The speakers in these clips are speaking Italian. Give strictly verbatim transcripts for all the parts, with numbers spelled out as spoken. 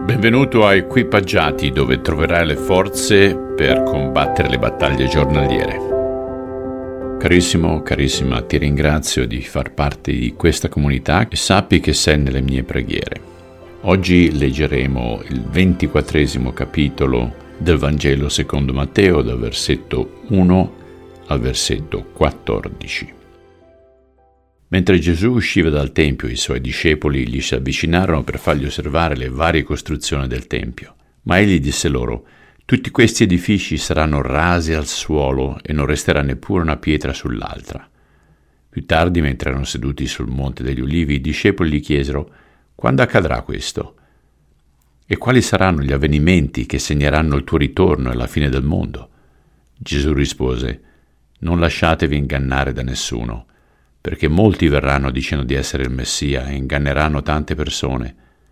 Benvenuto a Equipaggiati, dove troverai le forze per combattere le battaglie giornaliere. Carissimo, carissima, ti ringrazio di far parte di questa comunità e sappi che sei nelle mie preghiere. Oggi leggeremo il ventiquattresimo capitolo del Vangelo secondo Matteo, dal versetto uno al versetto quattordici. Mentre Gesù usciva dal Tempio, i suoi discepoli gli si avvicinarono per fargli osservare le varie costruzioni del Tempio. Ma egli disse loro: tutti questi edifici saranno rasi al suolo e non resterà neppure una pietra sull'altra. Più tardi, mentre erano seduti sul Monte degli Ulivi, i discepoli gli chiesero: quando accadrà questo? E quali saranno gli avvenimenti che segneranno il tuo ritorno e la fine del mondo? Gesù rispose: non lasciatevi ingannare da nessuno, perché molti verranno dicendo di essere il Messia e inganneranno tante persone.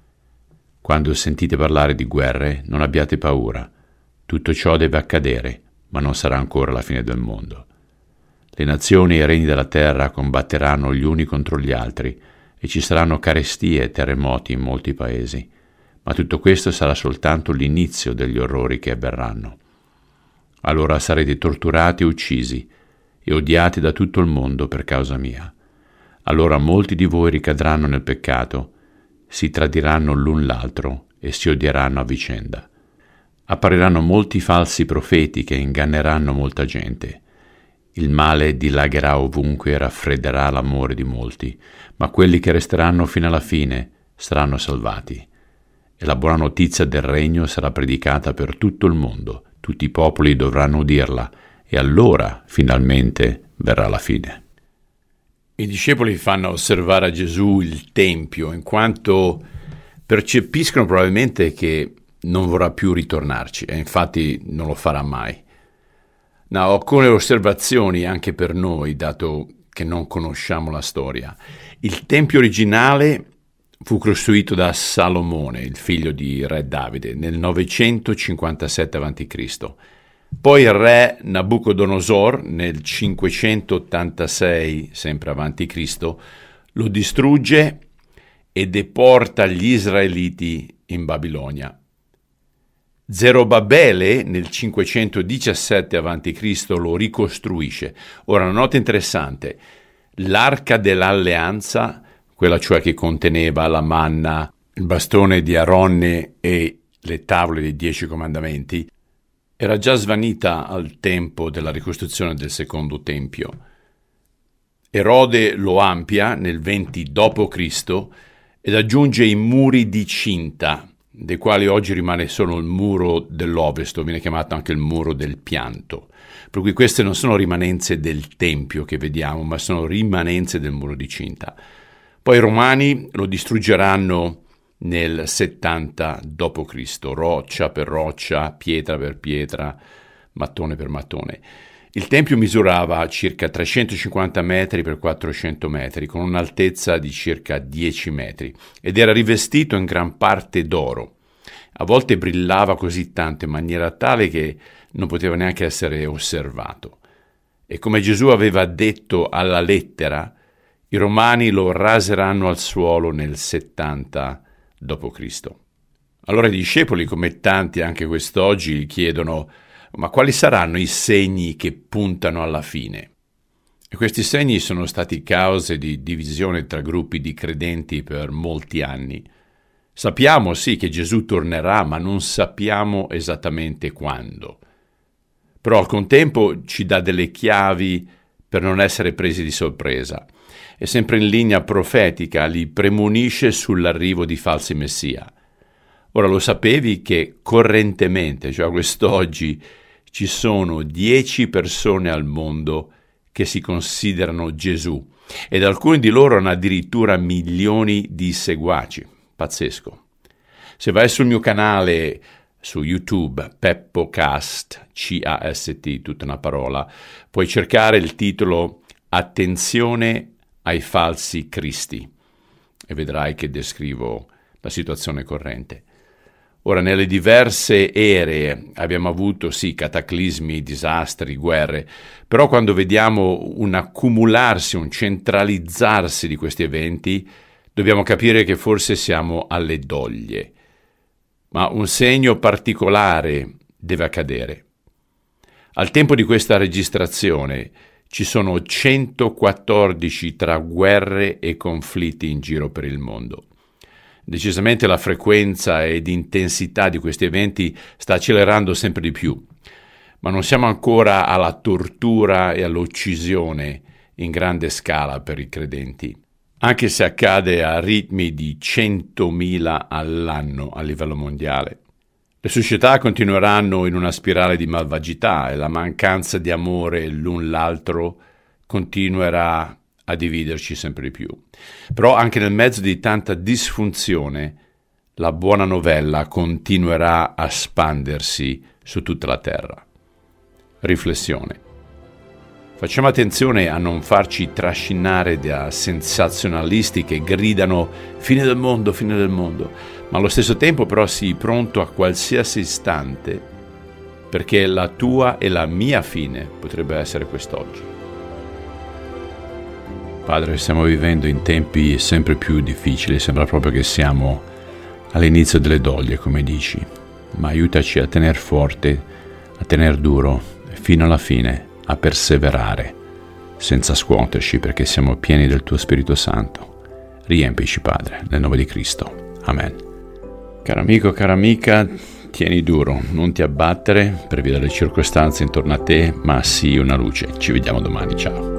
Quando sentite parlare di guerre, non abbiate paura. Tutto ciò deve accadere, ma non sarà ancora la fine del mondo. Le nazioni e i regni della terra combatteranno gli uni contro gli altri, e ci saranno carestie e terremoti in molti paesi. Ma tutto questo sarà soltanto l'inizio degli orrori che avverranno. Allora sarete torturati e uccisi, e odiati da tutto il mondo per causa mia. Allora molti di voi ricadranno nel peccato, si tradiranno l'un l'altro e si odieranno a vicenda. Appariranno molti falsi profeti che inganneranno molta gente. Il male dilagherà ovunque e raffredderà l'amore di molti, ma quelli che resteranno fino alla fine saranno salvati. E la buona notizia del regno sarà predicata per tutto il mondo, tutti i popoli dovranno udirla, e allora finalmente verrà la fine. I discepoli fanno osservare a Gesù il Tempio, in quanto percepiscono probabilmente che non vorrà più ritornarci, e infatti non lo farà mai. No, ho alcune osservazioni anche per noi, dato che non conosciamo la storia. Il Tempio originale fu costruito da Salomone, il figlio di re Davide, nel novecentocinquantasette avanti Cristo Poi il re Nabucodonosor nel cinquecentottantasei, sempre avanti Cristo, lo distrugge e deporta gli israeliti in Babilonia. Zerobabele nel cinquecentodiciassette avanti Cristo lo ricostruisce. Ora, una nota interessante: l'arca dell'alleanza, quella cioè che conteneva la manna, il bastone di Aronne e le tavole dei dieci comandamenti, era già svanita al tempo della ricostruzione del secondo tempio. Erode lo amplia nel venti dopo Cristo ed aggiunge i muri di cinta, dei quali oggi rimane solo il muro dell'ovest, viene chiamato anche il muro del pianto. Per cui queste non sono rimanenze del tempio che vediamo, ma sono rimanenze del muro di cinta. Poi i romani lo distruggeranno nel settanta dopo Cristo, roccia per roccia, pietra per pietra, mattone per mattone. Il tempio misurava circa trecentocinquanta metri per quattrocento metri, con un'altezza di circa dieci metri, ed era rivestito in gran parte d'oro. A volte brillava così tanto in maniera tale che non poteva neanche essere osservato. E come Gesù aveva detto alla lettera, i romani lo raseranno al suolo nel settanta dopo Cristo. Allora i discepoli, come tanti anche quest'oggi, gli chiedono: ma quali saranno i segni che puntano alla fine? E questi segni sono stati cause di divisione tra gruppi di credenti per molti anni. Sappiamo sì che Gesù tornerà, ma non sappiamo esattamente quando. Però al contempo ci dà delle chiavi per non essere presi di sorpresa. E sempre in linea profetica li premonisce sull'arrivo di falsi messia. Ora, lo sapevi che correntemente, cioè quest'oggi, ci sono dieci persone al mondo che si considerano Gesù, ed alcuni di loro hanno addirittura milioni di seguaci. Pazzesco. Se vai sul mio canale su YouTube, PeppoCast, C A S T, tutta una parola, puoi cercare il titolo Attenzione ai falsi cristi e vedrai che descrivo la situazione corrente. Ora, nelle diverse ere abbiamo avuto sì cataclismi, disastri, guerre, però quando vediamo un accumularsi, un centralizzarsi di questi eventi, dobbiamo capire che forse siamo alle doglie. ma un segno particolare deve accadere. Al tempo di questa registrazione ci sono centoquattordici tra guerre e conflitti in giro per il mondo. Decisamente la frequenza ed intensità di questi eventi sta accelerando sempre di più, ma non siamo ancora alla tortura e all'uccisione in grande scala per i credenti, anche se accade a ritmi di centomila all'anno a livello mondiale. Le società continueranno in una spirale di malvagità e la mancanza di amore l'un l'altro continuerà a dividerci sempre di più. Però anche nel mezzo di tanta disfunzione, la buona novella continuerà a spandersi su tutta la terra. Riflessione. Facciamo attenzione a non farci trascinare da sensazionalisti che gridano fine del mondo, fine del mondo, ma allo stesso tempo però sii pronto a qualsiasi istante, perché la tua e la mia fine potrebbe essere quest'oggi. Padre, stiamo vivendo in tempi sempre più difficili, sembra proprio che siamo all'inizio delle doglie, come dici, ma aiutaci a tener forte, a tener duro, fino alla fine, a perseverare, senza scuoterci, perché siamo pieni del tuo Spirito Santo. Riempici, Padre, nel nome di Cristo. Amen. Caro amico, cara amica, tieni duro, non ti abbattere per via delle circostanze intorno a te, ma sii una luce. Ci vediamo domani, ciao.